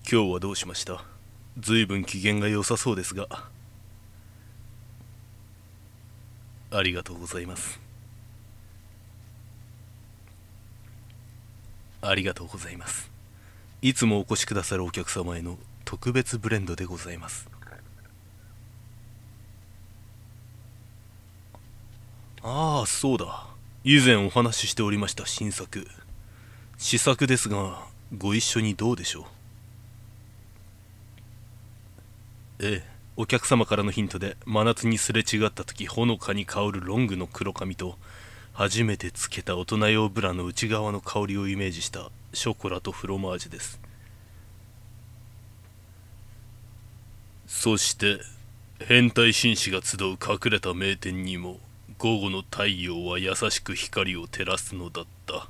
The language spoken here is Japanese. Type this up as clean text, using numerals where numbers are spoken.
今日はどうしました？随分機嫌が良さそうですが。ありがとうございます。ありがとうございます。いつもお越しくださるお客様への特別ブレンドでございます。ああ、そうだ。以前お話ししておりました新作。試作ですが、ご一緒にどうでしょう？ええ、お客様からのヒントで真夏にすれ違った時ほのかに香るロングの黒髪と初めてつけた大人用ブラの内側の香りをイメージしたショコラとフロマージュです。そして変態紳士が集う隠れた名店にも午後の太陽は優しく光を照らすのだった。